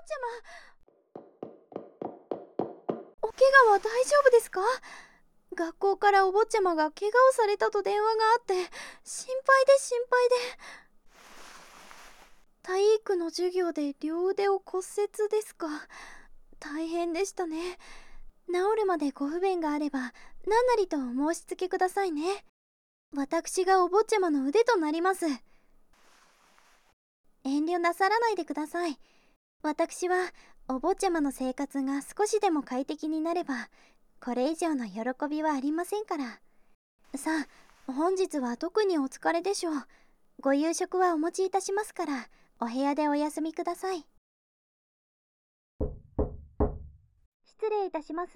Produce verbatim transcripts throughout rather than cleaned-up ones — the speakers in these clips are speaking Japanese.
お怪我は大丈夫ですか？学校からお坊ちゃまが怪我をされたと電話があって、心配で心配で。体育の授業で両腕を骨折ですか。大変でしたね。治るまでご不便があれば何なりとお申し付けくださいね。私がお坊ちゃまの腕となります。遠慮なさらないでください。私はお坊ちゃまの生活が少しでも快適になればこれ以上の喜びはありませんから。さあ、本日は特にお疲れでしょう。ご夕食はお持ちいたしますからお部屋でお休みください。失礼いたします。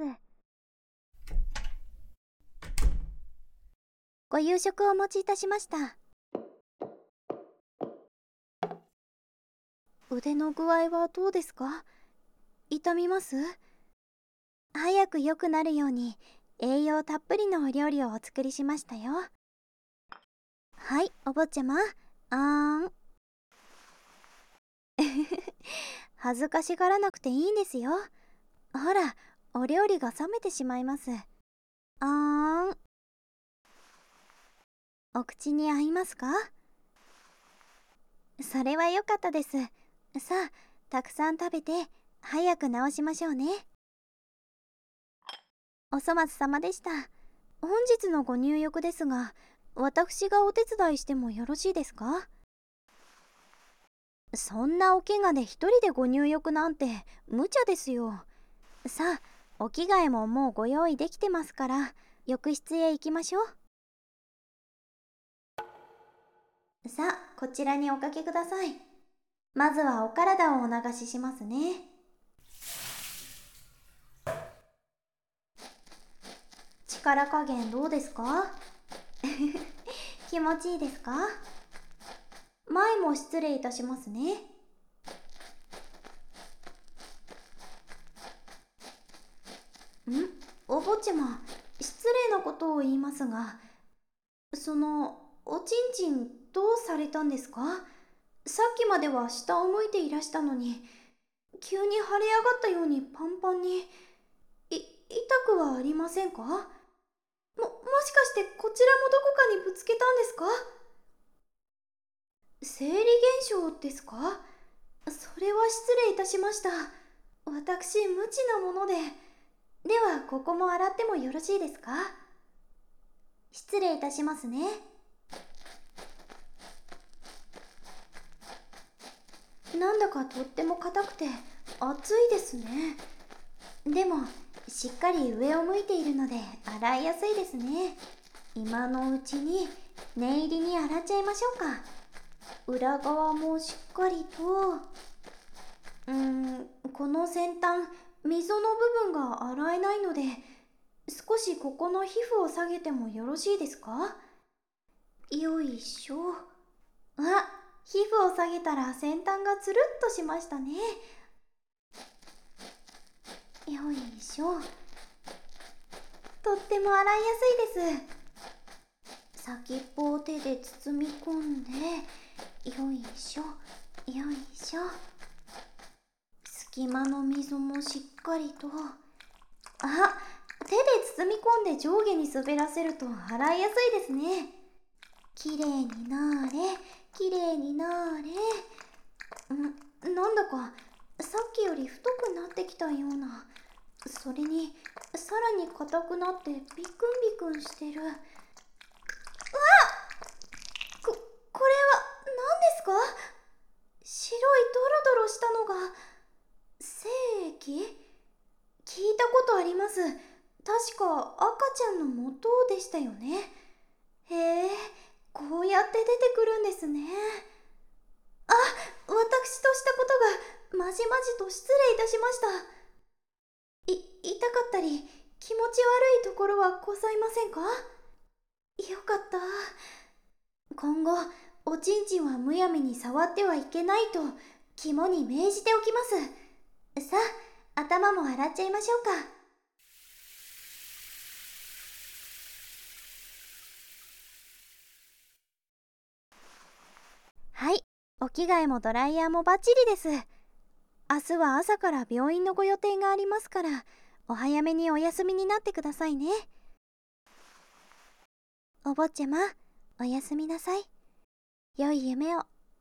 ご夕食をお持ちいたしました。腕の具合はどうですか？痛みます？早く良くなるように栄養たっぷりのお料理をお作りしましたよ。はい、お坊ちゃま、あーん。恥ずかしがらなくていいんですよ。ほら、お料理が冷めてしまいます。あーん。お口に合いますか？それは良かったです。さあ、たくさん食べて早く治しましょうね。お粗末様でした。本日のご入浴ですが、私がお手伝いしてもよろしいですか？そんなお怪我で一人でご入浴なんて無茶ですよ。さあ、お着替えももうご用意できてますから浴室へ行きましょう。さあ、こちらにおかけください。まずはお体をお流ししますね。力加減どうですか？気持ちいいですか？前も失礼いたしますね。ん？お坊ちゃま、失礼なことを言いますが、そのおちんちんどうされたんですか？さっきまでは下を向いていらしたのに急に腫れ上がったようにパンパンに。い痛くはありませんか？ももしかしてこちらもどこかにぶつけたんですか？生理現象ですか？それは失礼いたしました。私無知なもので。ではここも洗ってもよろしいですか？失礼いたしますね。なんだかとっても硬くて熱いですね。でもしっかり上を向いているので洗いやすいですね。今のうちに念入りに洗っちゃいましょうか。裏側もしっかりと。うーん、この先端溝の部分が洗えないので少しここの皮膚を下げてもよろしいですか？よいしょ。あ、皮膚を下げたら先端がつるっとしましたね。よいしょ。とっても洗いやすいです。先っぽを手で包み込んで、よいしょよいしょ。隙間の溝もしっかりと。あ、手で包み込んで上下に滑らせると洗いやすいですね。きれいになーれ、きれいになーれ。ん、なんだかさっきより太くなってきたような。それにさらに硬くなってビクンビクンしてる。うわっ、こ、これは何ですか？白いドロドロしたのが精液？聞いたことあります。確か赤ちゃんの元でしたよね。へえ、こうやって出てくるんですね。あ、私としたことがまじまじと失礼いたしました。い、痛かったり気持ち悪いところはございませんか？よかった。今後おちんちんはむやみに触ってはいけないと肝に銘じておきます。さあ、頭も洗っちゃいましょうか。はい、お着替えもドライヤーもバッチリです。 明日は朝から病院のご予定がありますから、お早めにお休みになってくださいね。お坊ちゃま、おやすみなさい。良い夢を。